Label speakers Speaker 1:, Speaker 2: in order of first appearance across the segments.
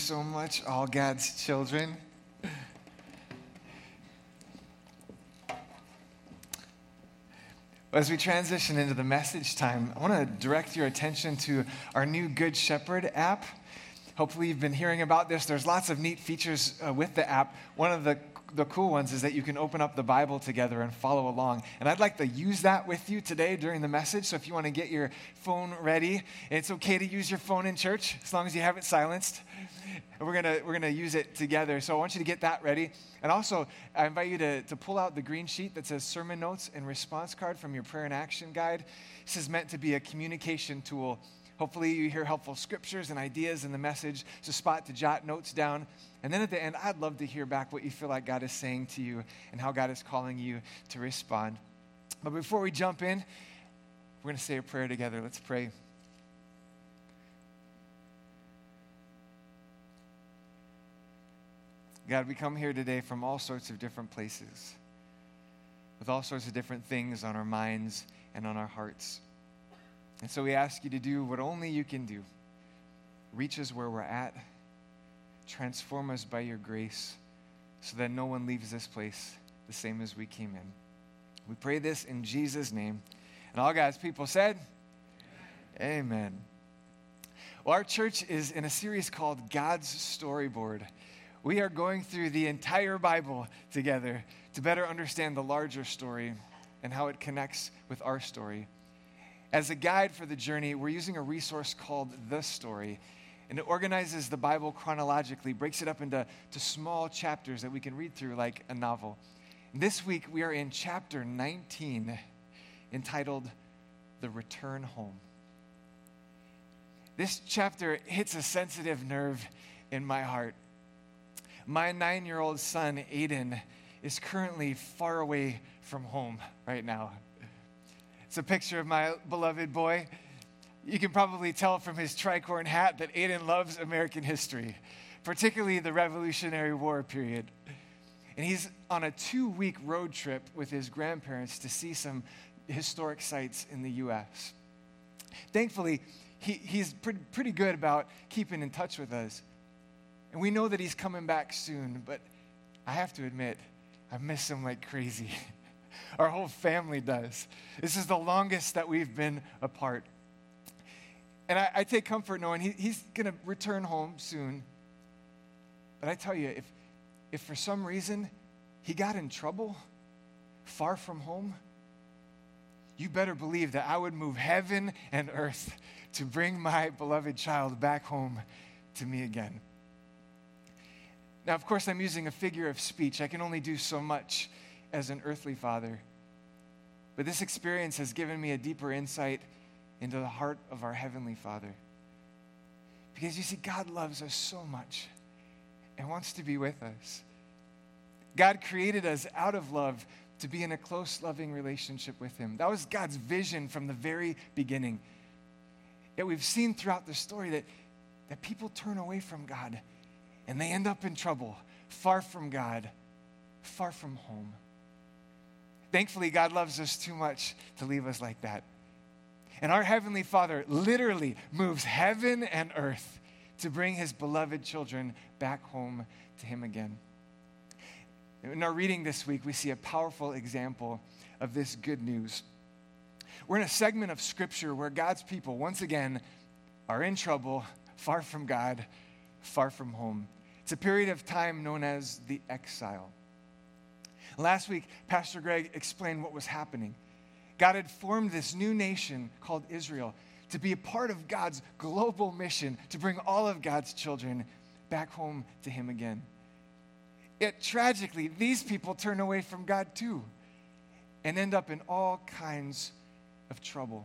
Speaker 1: So much, all God's children. As we transition into the message time, I want to direct your attention to our new Good Shepherd app. Hopefully you've been hearing about this. There's lots of neat features with the app. One of the cool ones is that you can open up the Bible together and follow along. And I'd like to use that with you today during the message. So if you want to get your phone ready, it's okay to use your phone in church as long as you have it silenced. And we're gonna use it together. So I want you to get that ready. And also, I invite you to pull out the green sheet that says sermon notes and response card from your prayer and action guide. This is meant to be a communication tool. Hopefully you hear helpful scriptures and ideas in the message. It's a spot to jot notes down. And then at the end, I'd love to hear back what you feel like God is saying to you and how God is calling you to respond. But before we jump in, we're going to say a prayer together. Let's pray. God, we come here today from all sorts of different places, with all sorts of different things on our minds and on our hearts. And so we ask you to do what only you can do. Reach us where we're at. Transform us by your grace so that no one leaves this place the same as we came in. We pray this in Jesus' name. And all God's people said, Amen. Well, our church is in a series called God's Storyboard. We are going through the entire Bible together to better understand the larger story and how it connects with our story. As a guide for the journey, we're using a resource called The Story, and it organizes the Bible chronologically, breaks it up into small chapters that we can read through like a novel. This week, we are in chapter 19, entitled The Return Home. This chapter hits a sensitive nerve in my heart. My 9-year-old son, Aiden, is currently far away from home right now. It's a picture of my beloved boy. You can probably tell from his tricorn hat that Aiden loves American history, particularly the Revolutionary War period. And he's on a 2-week road trip with his grandparents to see some historic sites in the U.S. Thankfully, he's pretty good about keeping in touch with us. And we know that he's coming back soon, but I have to admit, I miss him like crazy. Our whole family does. This is the longest that we've been apart. And I take comfort knowing he's going to return home soon. But I tell you, if for some reason he got in trouble far from home, you better believe that I would move heaven and earth to bring my beloved child back home to me again. Now, of course, I'm using a figure of speech. I can only do so much as an earthly father. But this experience has given me a deeper insight into the heart of our Heavenly Father. Because you see, God loves us so much and wants to be with us. God created us out of love to be in a close, loving relationship with Him. That was God's vision from the very beginning. Yet we've seen throughout the story that people turn away from God and they end up in trouble, far from God, far from home. Thankfully, God loves us too much to leave us like that. And our Heavenly Father literally moves heaven and earth to bring His beloved children back home to Him again. In our reading this week, we see a powerful example of this good news. We're in a segment of Scripture where God's people, once again, are in trouble, far from God, far from home. It's a period of time known as the exile. Last week, Pastor Greg explained what was happening. God had formed this new nation called Israel to be a part of God's global mission to bring all of God's children back home to Him again. Yet tragically, these people turn away from God too and end up in all kinds of trouble.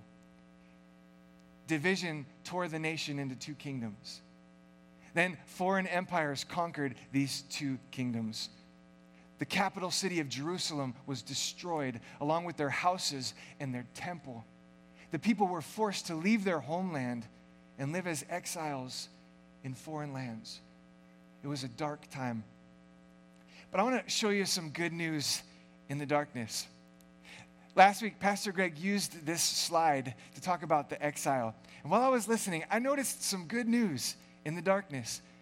Speaker 1: Division tore the nation into 2 kingdoms. Then foreign empires conquered these 2 kingdoms. The capital city of Jerusalem was destroyed, along with their houses and their temple. The people were forced to leave their homeland and live as exiles in foreign lands. It was a dark time. But I want to show you some good news in the darkness. Last week, Pastor Greg used this slide to talk about the exile. And while I was listening, I noticed some good news in the darkness.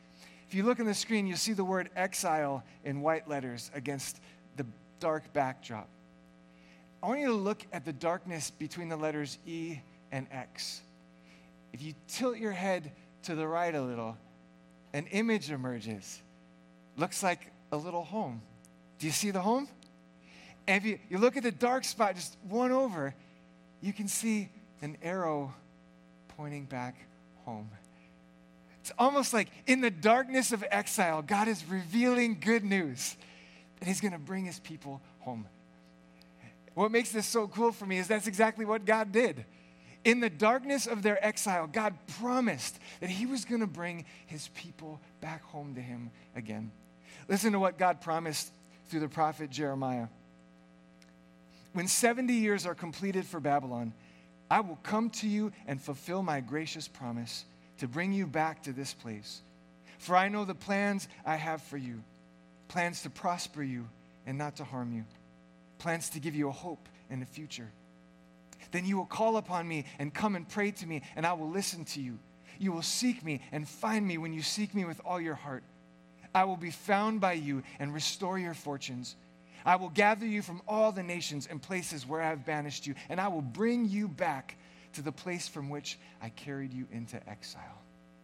Speaker 1: If you look on the screen, you'll see the word exile in white letters against the dark backdrop. I want you to look at the darkness between the letters E and X. If you tilt your head to the right a little, an image emerges. Looks like a little home. Do you see the home? And if you look at the dark spot, just one over, you can see an arrow pointing back home. It's almost like in the darkness of exile, God is revealing good news that he's going to bring his people home. What makes this so cool for me is that's exactly what God did. In the darkness of their exile, God promised that he was going to bring his people back home to him again. Listen to what God promised through the prophet Jeremiah. When 70 years are completed for Babylon, I will come to you and fulfill my gracious promise to bring you back to this place. For I know the plans I have for you, plans to prosper you and not to harm you, plans to give you a hope and a future. Then you will call upon me and come and pray to me, and I will listen to you. You will seek me and find me when you seek me with all your heart. I will be found by you and restore your fortunes. I will gather you from all the nations and places where I have banished you, and I will bring you back to the place from which I carried you into exile.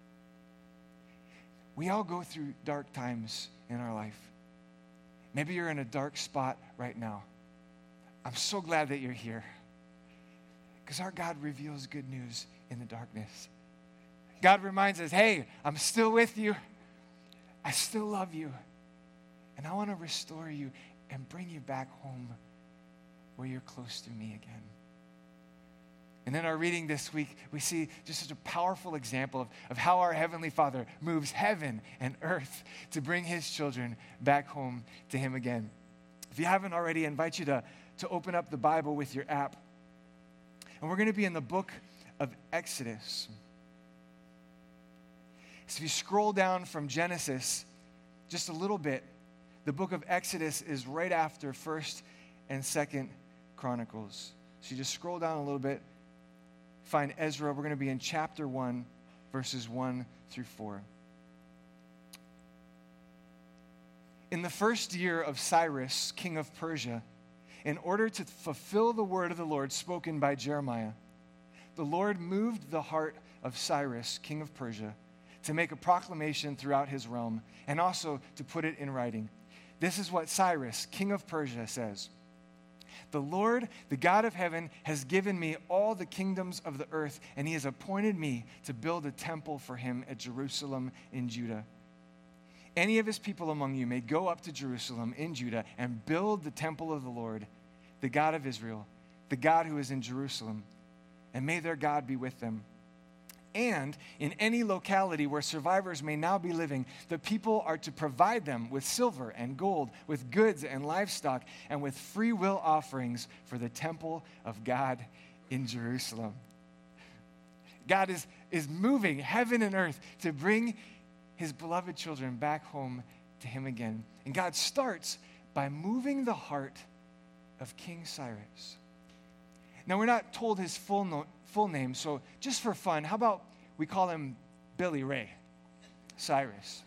Speaker 1: We all go through dark times in our life. Maybe you're in a dark spot right now. I'm so glad that you're here, because our God reveals good news in the darkness. God reminds us, hey, I'm still with you. I still love you. And I want to restore you and bring you back home where you're close to me again. And in our reading this week, we see just such a powerful example of how our Heavenly Father moves heaven and earth to bring his children back home to him again. If you haven't already, I invite you to open up the Bible with your app. And we're going to be in the book of Exodus. So if you scroll down from Genesis just a little bit, the book of Exodus is right after 1st and 2nd Chronicles. So you just scroll down a little bit, find Ezra. We're going to be in chapter 1, verses 1 through 4. In the first year of Cyrus, king of Persia, in order to fulfill the word of the Lord spoken by Jeremiah, the Lord moved the heart of Cyrus, king of Persia, to make a proclamation throughout his realm and also to put it in writing. This is what Cyrus, king of Persia, says. The Lord, the God of heaven, has given me all the kingdoms of the earth, and he has appointed me to build a temple for him at Jerusalem in Judah. Any of his people among you may go up to Jerusalem in Judah and build the temple of the Lord, the God of Israel, the God who is in Jerusalem, and may their God be with them. And in any locality where survivors may now be living, the people are to provide them with silver and gold, with goods and livestock, and with free will offerings for the temple of God in Jerusalem. God is moving heaven and earth to bring his beloved children back home to him again. And God starts by moving the heart of King Cyrus. Now, we're not told his full name, so just for fun, how about we call him Billy Ray Cyrus?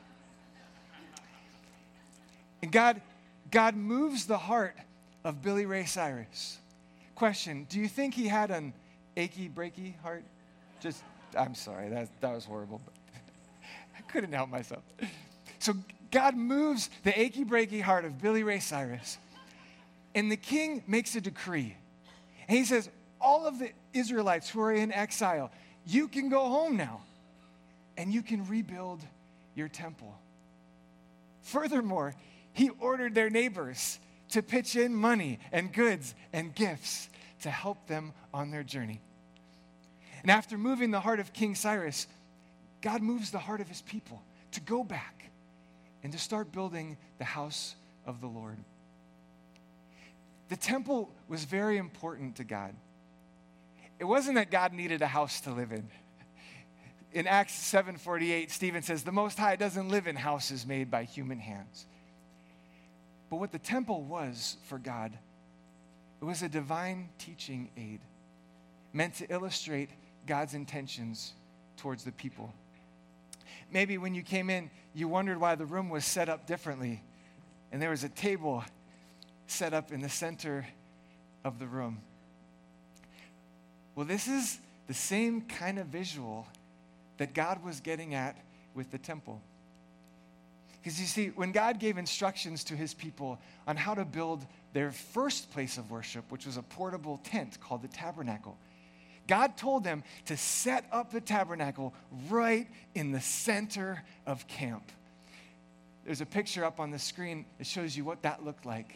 Speaker 1: And God moves the heart of Billy Ray Cyrus. Question, do you think he had an achy, breaky heart? I'm sorry, that was horrible, but I couldn't help myself. So God moves the achy, breaky heart of Billy Ray Cyrus, and the king makes a decree. And he says, all of the Israelites who are in exile, you can go home now, and you can rebuild your temple. Furthermore, he ordered their neighbors to pitch in money and goods and gifts to help them on their journey. And after moving the heart of King Cyrus, God moves the heart of his people to go back and to start building the house of the Lord. The temple was very important to God. It wasn't that God needed a house to live in. In Acts 7:48, Stephen says, the Most High doesn't live in houses made by human hands. But what the temple was for God, it was a divine teaching aid meant to illustrate God's intentions towards the people. Maybe when you came in, you wondered why the room was set up differently. And there was a table set up in the center of the room. Well, this is the same kind of visual that God was getting at with the temple. Because you see, when God gave instructions to his people on how to build their first place of worship, which was a portable tent called the tabernacle, God told them to set up the tabernacle right in the center of camp. There's a picture up on the screen that shows you what that looked like.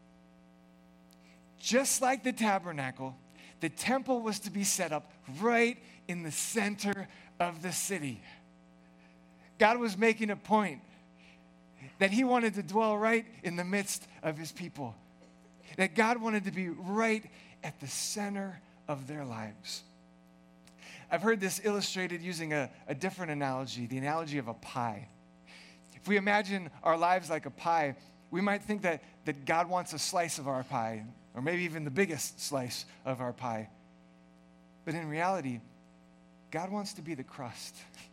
Speaker 1: Just like the tabernacle, the temple was to be set up right in the center of the city. God was making a point that he wanted to dwell right in the midst of his people. That God wanted to be right at the center of their lives. I've heard this illustrated using a different analogy, the analogy of a pie. If we imagine our lives like a pie, we might think that God wants a slice of our pie, or maybe even the biggest slice of our pie. But in reality, God wants to be the crust.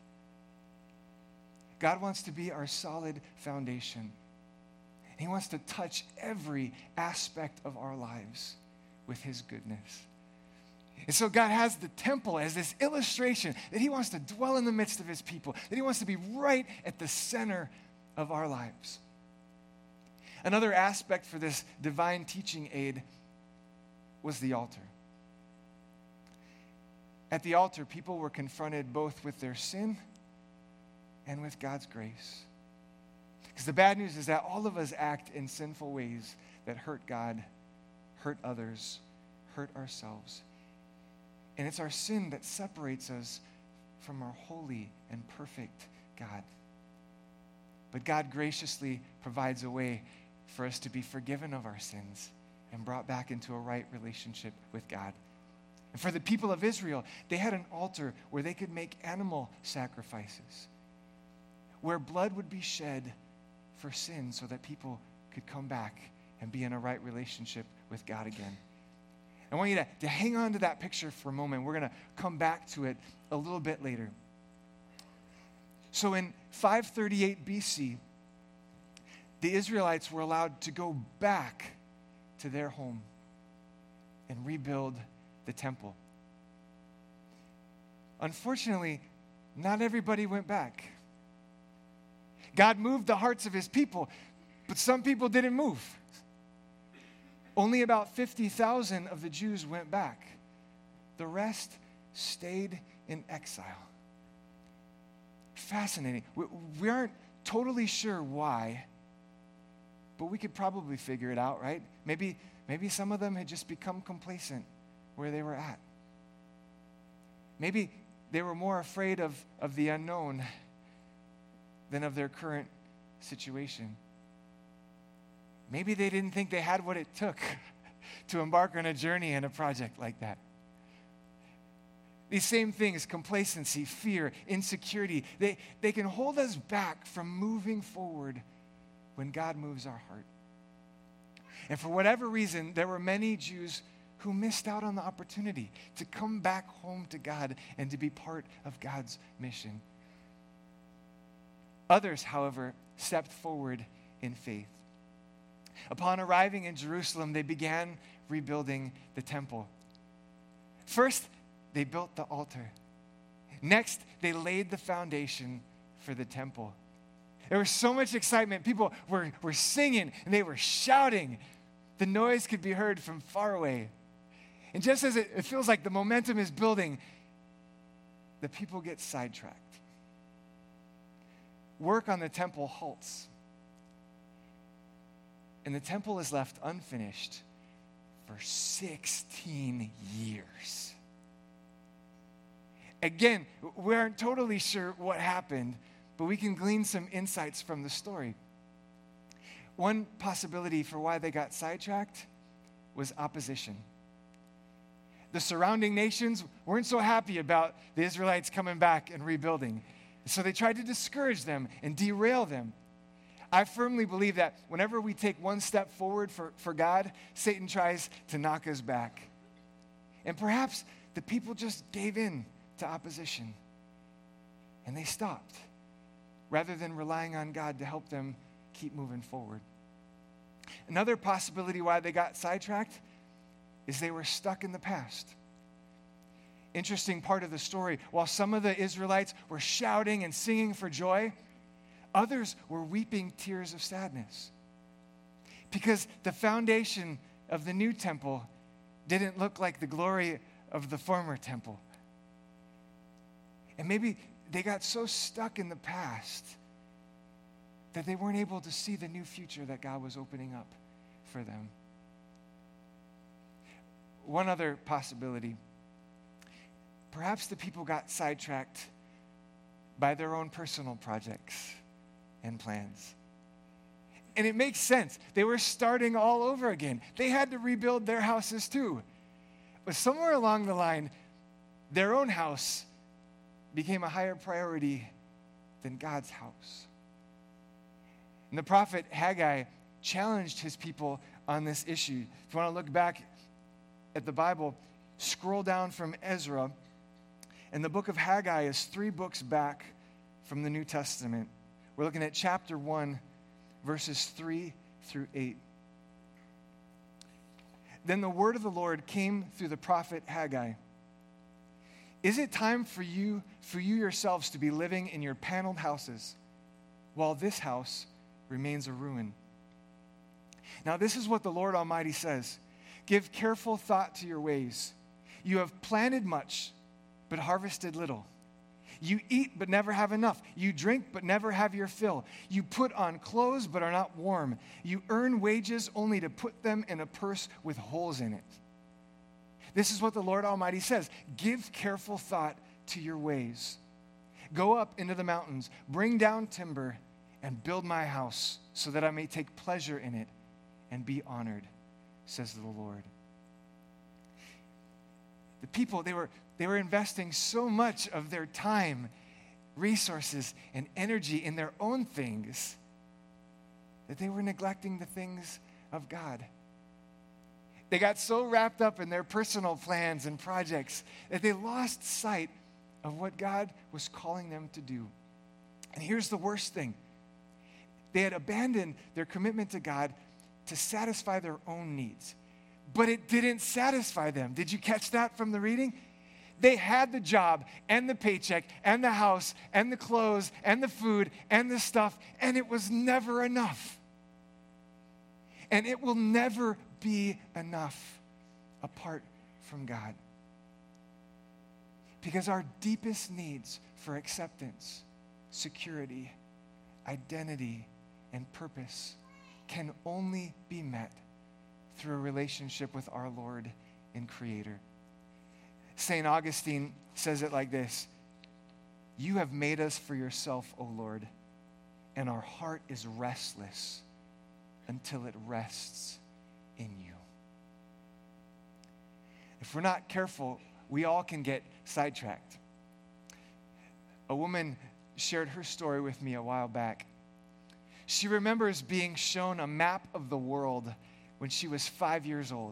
Speaker 1: God wants to be our solid foundation. He wants to touch every aspect of our lives with his goodness. And so God has the temple as this illustration that he wants to dwell in the midst of his people, that he wants to be right at the center of our lives. Another aspect for this divine teaching aid was the altar. At the altar, people were confronted both with their sin and with God's grace. Because the bad news is that all of us act in sinful ways that hurt God, hurt others, hurt ourselves. And it's our sin that separates us from our holy and perfect God. But God graciously provides a way for us to be forgiven of our sins and brought back into a right relationship with God. And for the people of Israel, they had an altar where they could make animal sacrifices, where blood would be shed for sin so that people could come back and be in a right relationship with God again. I want you to hang on to that picture for a moment. We're going to come back to it a little bit later. So in 538 BC, the Israelites were allowed to go back to their home and rebuild the temple. Unfortunately, not everybody went back. God moved the hearts of his people, but some people didn't move. Only about 50,000 of the Jews went back. The rest stayed in exile. Fascinating. We aren't totally sure why, but we could probably figure it out, right? Maybe some of them had just become complacent where they were at. Maybe they were more afraid of the unknown than of their current situation. Maybe they didn't think they had what it took to embark on a journey and a project like that. These same things, complacency, fear, insecurity, they can hold us back from moving forward when God moves our heart. And for whatever reason, there were many Jews who missed out on the opportunity to come back home to God and to be part of God's mission. Others, however, stepped forward in faith. Upon arriving in Jerusalem, they began rebuilding the temple. First, they built the altar. Next, they laid the foundation for the temple. There was so much excitement. People were singing and they were shouting. The noise could be heard from far away. And just as it feels like the momentum is building, the people get sidetracked. Work on the temple halts. And the temple is left unfinished for 16 years. Again, we aren't totally sure what happened, but we can glean some insights from the story. One possibility for why they got sidetracked was opposition. The surrounding nations weren't so happy about the Israelites coming back and rebuilding. So they tried to discourage them and derail them. I firmly believe that whenever we take one step forward for God, Satan tries to knock us back. And perhaps the people just gave in to opposition. And they stopped. rather than relying on God to help them keep moving forward. Another possibility why they got sidetracked is they were stuck in the past. Interesting part of the story, while some of the Israelites were shouting and singing for joy, others were weeping tears of sadness. Because the foundation of the new temple didn't look like the glory of the former temple. And maybe they got so stuck in the past that they weren't able to see the new future that God was opening up for them. One other possibility, perhaps the people got sidetracked by their own personal projects and plans. And it makes sense. They were starting all over again. They had to rebuild their houses too. But somewhere along the line, their own house became a higher priority than God's house. And the prophet Haggai challenged his people on this issue. If you want to look back at the Bible, scroll down from Ezra, and the book of Haggai is 3 books back from the New Testament. We're looking at chapter 1, verses 3 through 8. Then the word of the Lord came through the prophet Haggai. Is it time for you yourselves to be living in your paneled houses, while this house remains a ruin? Now this is what the Lord Almighty says. Give careful thought to your ways. You have planted much, but harvested little. You eat, but never have enough. You drink, but never have your fill. You put on clothes, but are not warm. You earn wages only to put them in a purse with holes in it. This is what the Lord Almighty says. Give careful thought to your ways. Go up into the mountains, bring down timber, and build my house, so that I may take pleasure in it and be honored, says the Lord. The people, they were investing so much of their time, resources, and energy in their own things that they were neglecting the things of God. They got so wrapped up in their personal plans and projects that they lost sight of what God was calling them to do. And here's the worst thing. They had abandoned their commitment to God to satisfy their own needs. But it didn't satisfy them. Did you catch that from the reading? They had the job and the paycheck and the house and the clothes and the food and the stuff, and it was never enough. And it will never be enough apart from God. Because our deepest needs for acceptance, security, identity, and purpose can only be met through a relationship with our Lord and Creator. St. Augustine says it like this: you have made us for yourself, O Lord, and our heart is restless until it rests in you. If we're not careful, we all can get sidetracked. A woman shared her story with me a while back. She remembers being shown a map of the world when she was 5 years old.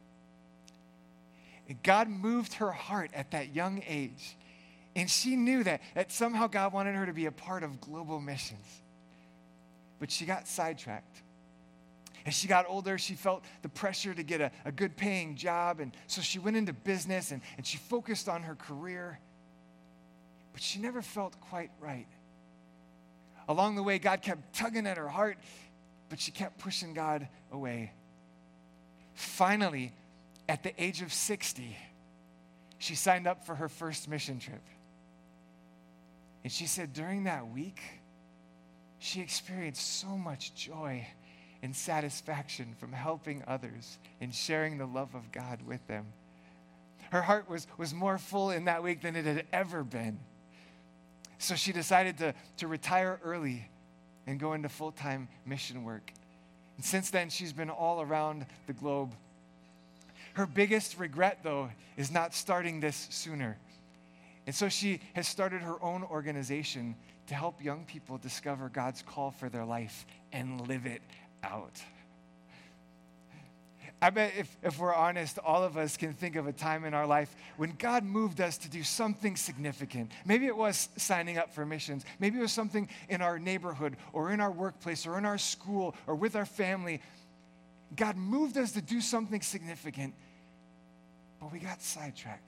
Speaker 1: God moved her heart at that young age, and she knew that somehow God wanted her to be a part of global missions. But she got sidetracked. As she got older, she felt the pressure to get a good paying job, and so she went into business and she focused on her career, but she never felt quite right. Along the way, God kept tugging at her heart, but she kept pushing God away. Finally, at the age of 60, she signed up for her first mission trip. And she said during that week, she experienced so much joy and satisfaction from helping others and sharing the love of God with them. Her heart was more full in that week than it had ever been. So she decided to retire early and go into full-time mission work. And since then, she's been all around the globe. Her biggest regret, though, is not starting this sooner. And so she has started her own organization to help young people discover God's call for their life and live it out. I bet if we're honest, all of us can think of a time in our life when God moved us to do something significant. Maybe it was signing up for missions. Maybe it was something in our neighborhood or in our workplace or in our school or with our family. God moved us to do something significant, but we got sidetracked.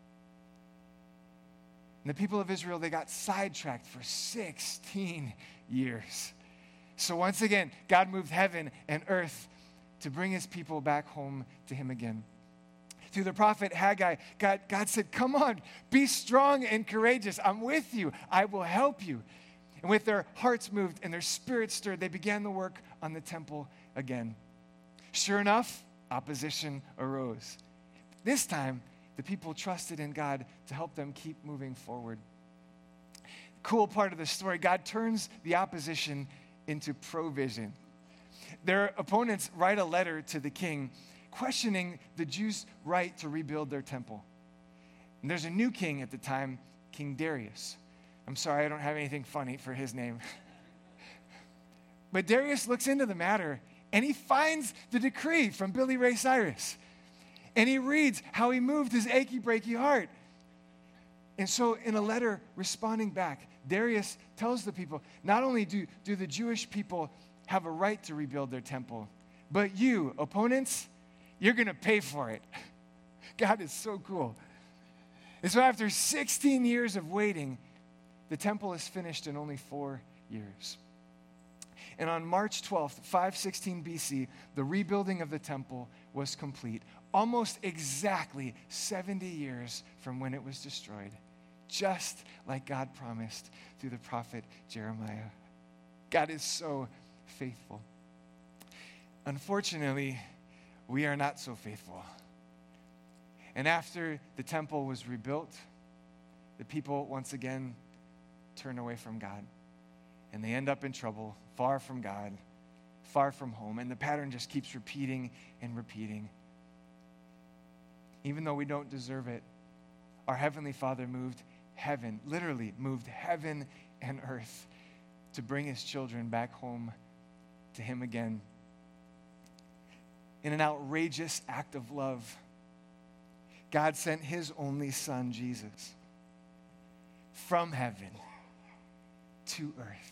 Speaker 1: And the people of Israel, they got sidetracked for 16 years. So once again, God moved heaven and earth to bring his people back home to him again. Through the prophet Haggai, God said, come on, be strong and courageous. I'm with you. I will help you. And with their hearts moved and their spirits stirred, they began the work on the temple again. Sure enough, opposition arose. This time, the people trusted in God to help them keep moving forward. Cool part of the story, God turns the opposition into provision. Their opponents write a letter to the king questioning the Jews' right to rebuild their temple. And there's a new king at the time, King Darius. I'm sorry, I don't have anything funny for his name. But Darius looks into the matter, and he finds the decree from Billy Ray Cyrus. And he reads how he moved his achy, breaky heart. And so in a letter responding back, Darius tells the people, not only do the Jewish people have a right to rebuild their temple, but you, opponents, you're going to pay for it. God is so cool. And so after 16 years of waiting, the temple is finished in only 4 years. And on March 12th, 516 BC, the rebuilding of the temple was complete, almost exactly 70 years from when it was destroyed, just like God promised through the prophet Jeremiah. God is so faithful. Unfortunately, we are not so faithful. And after the temple was rebuilt, the people once again turn away from God. And they end up in trouble, far from God, far from home. And the pattern just keeps repeating and repeating. Even though we don't deserve it, our Heavenly Father moved heaven, literally moved heaven and earth to bring his children back home to him again. In an outrageous act of love, God sent his only son, Jesus, from heaven to earth.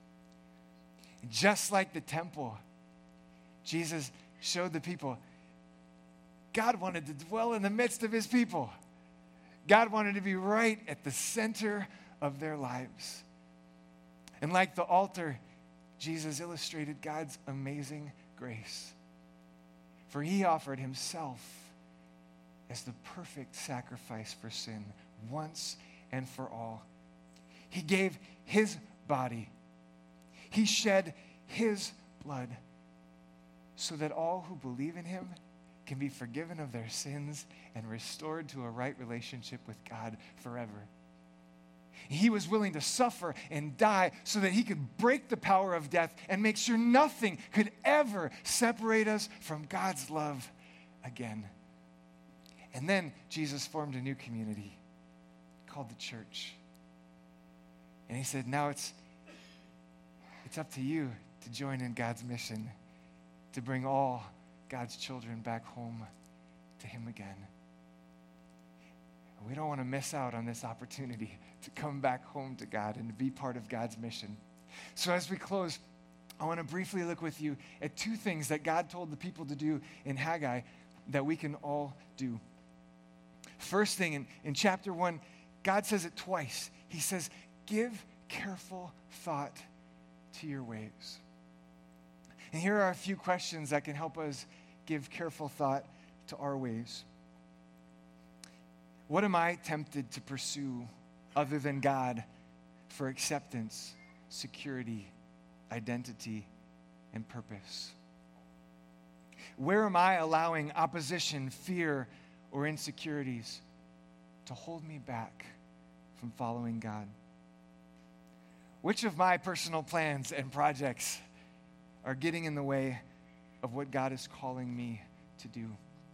Speaker 1: Just like the temple, Jesus showed the people God wanted to dwell in the midst of his people. God wanted to be right at the center of their lives. And like the altar, Jesus illustrated God's amazing grace. For he offered himself as the perfect sacrifice for sin once and for all. He gave his body. He shed his blood so that all who believe in him can be forgiven of their sins and restored to a right relationship with God forever. He was willing to suffer and die so that he could break the power of death and make sure nothing could ever separate us from God's love again. And then Jesus formed a new community called the church. And he said, now it's up to you to join in God's mission to bring all God's children back home to him again. We don't want to miss out on this opportunity to come back home to God and to be part of God's mission. So as we close, I want to briefly look with you at two things that God told the people to do in Haggai that we can all do. First thing, in chapter 1, God says it twice. He says, give careful thought to your ways. And here are a few questions that can help us give careful thought to our ways. What am I tempted to pursue other than God for acceptance, security, identity, and purpose? Where am I allowing opposition, fear, or insecurities to hold me back from following God? Which of my personal plans and projects are getting in the way of what God is calling me to do?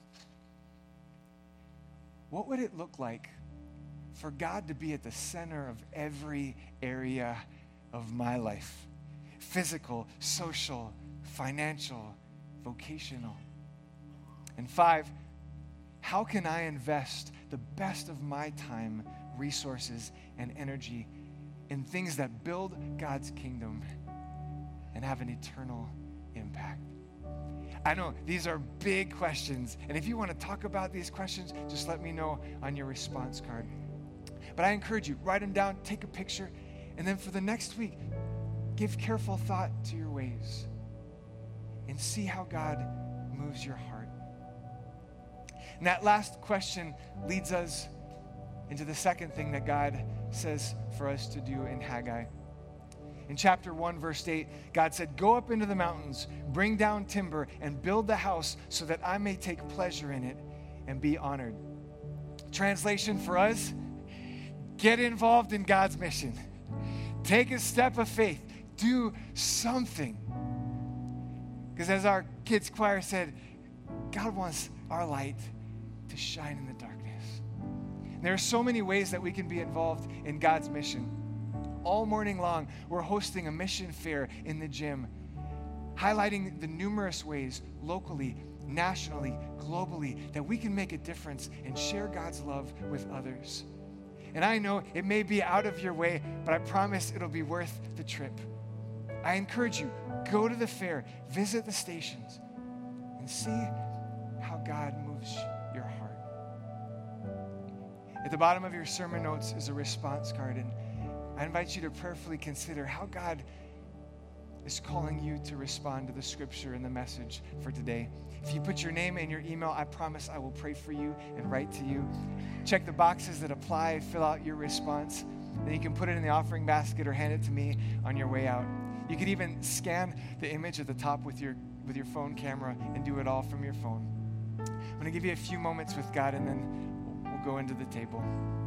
Speaker 1: What would it look like for God to be at the center of every area of my life? Physical, social, financial, vocational. And 5, how can I invest the best of my time, resources, and energy in things that build God's kingdom and have an eternal impact? I know these are big questions, and if you want to talk about these questions, just let me know on your response card. But I encourage you, write them down, take a picture, and then for the next week, give careful thought to your ways and see how God moves your heart. And that last question leads us into the second thing that God says for us to do in Haggai. In chapter 1, verse 8, God said, "Go up into the mountains, bring down timber, and build the house so that I may take pleasure in it and be honored." Translation for us, get involved in God's mission. Take a step of faith. Do something. Because as our kids' choir said, God wants our light to shine in the darkness. And there are so many ways that we can be involved in God's mission. All morning long, we're hosting a mission fair in the gym, highlighting the numerous ways, locally, nationally, globally, that we can make a difference and share God's love with others. And I know it may be out of your way, but I promise it'll be worth the trip. I encourage you, go to the fair, visit the stations, and see how God moves your heart. At the bottom of your sermon notes is a response card, and I invite you to prayerfully consider how God is calling you to respond to the scripture and the message for today. If you put your name and your email, I promise I will pray for you and write to you. Check the boxes that apply, fill out your response. Then you can put it in the offering basket or hand it to me on your way out. You could even scan the image at the top with your phone camera and do it all from your phone. I'm going to give you a few moments with God, and then we'll go into the table.